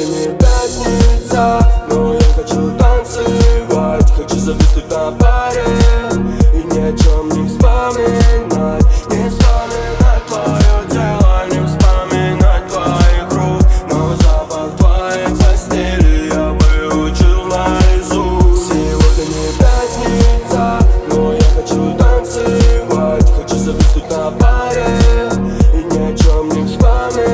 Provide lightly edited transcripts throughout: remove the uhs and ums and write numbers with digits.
Сегодня не пятница, но я хочу танцевать. Хочу зависнуть на паре и ни о чем не вспоминать. Не вспоминать твое тело, не вспоминать твоих рук, но запах твоей постели я выучил наизусть. Сегодня не пятница, но я хочу танцевать. Хочу зависнуть на паре и ни о чем не вспоминать.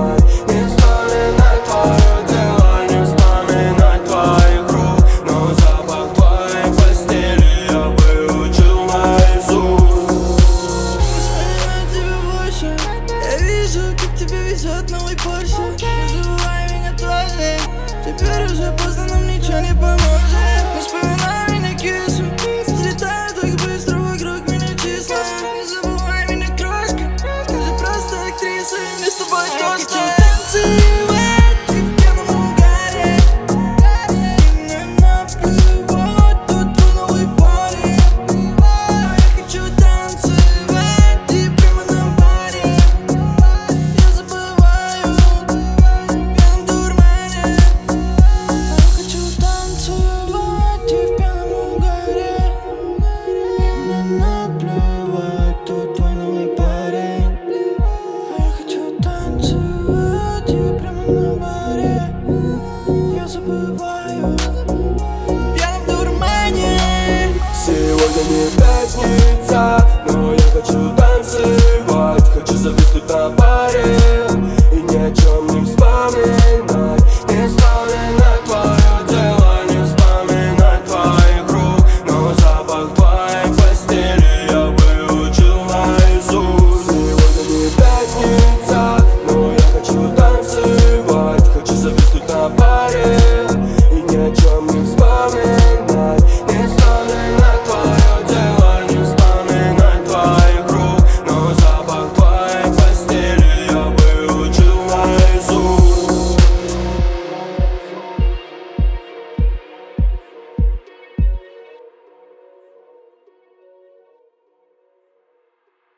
Новый Порше, не забывай меня тоже. Теперь уже поздно, нам ничего не поможет. Не вспоминай меня кису, взлетаю так быстро, вокруг меня числа. Не забывай меня, крошка, ты же просто актриса, и мне с тобой точно танцевать в пьяном угаре. И мне наплевать, тут твой новый парень. Я хочу танцевать и прямо на баре. Я забываю в пьяном дурмане. Я хочу танцевать и в пьяном угаре. И мне наплевать, тут твой новый парень. Я хочу танцевать и прямо на баре. Я забываю в пьяном дурмане. Сегодня не пятница, но я хочу танцевать. Хочу зависнуть на паре и ни о чем не вспоминать.